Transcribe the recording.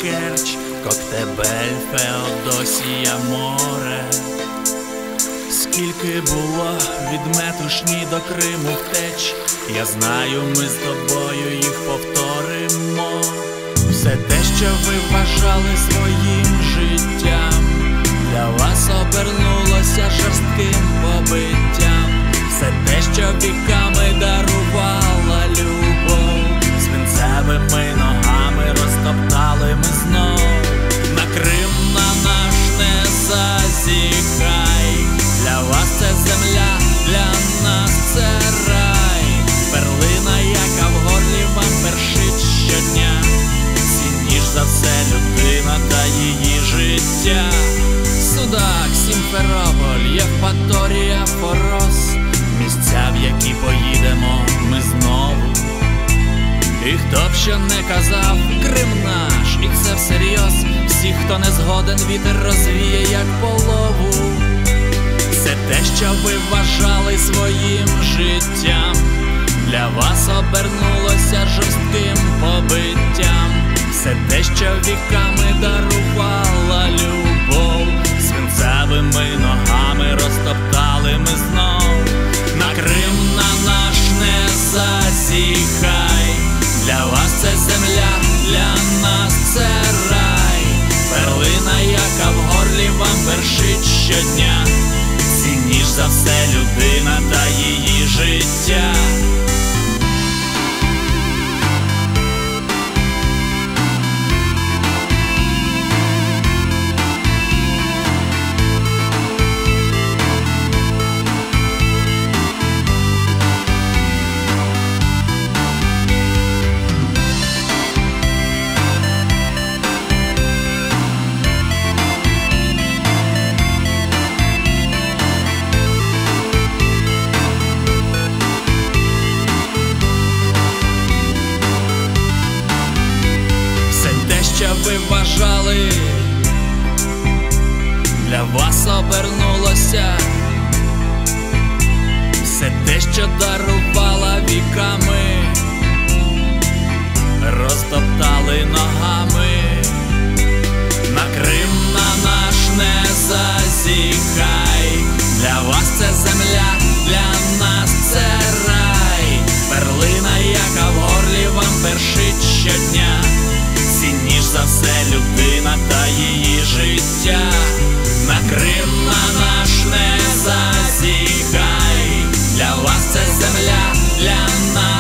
Керч, Коктебель, Феодосія, море. Скільки було від Метушні до Криму втеч, я знаю, ми з тобою їх повторимо. Все те, що ви вважали своїм життям, для вас обернулося жорстким побиттям. Все те, що віками дарувала любов, свинцевими ногами розтоптали ми знов. На Крим на наш не зазіхай, для вас це земля, для нас це рай. Перлина, яка в горлі вам першить щодня, цінніш за все людина та її життя. Судак, Сімферополь, Євпаторія, Форос, місця, в які поїдемо ми знову. І хто б що не казав, Крим наш, і це всерйоз. Всіх, хто не згоден, вітер розвіє, як полову. Все те, що ви вважали своїм життям, для вас обернулося жорстким побиттям. Все те, що віками дарувала любов, свинцевими ногами розтоптали ми знов. На Крим на наш не зазіхай, для вас це земля, для нас це рай. Перлина, яка в горлі вам вершить щодня, цінніш за все людина та її життя. Що ви вважали, для вас обернулося. Все те, що дарувала віками, розтоптали ногами. На Крим на наш не зазіхай, для вас це земля, для нас це рай. Перлина, яка в горлі вам першить щодня, цінніш за все людина та її життя. На Крим на наш не зазіхай, для вас це земля, для нас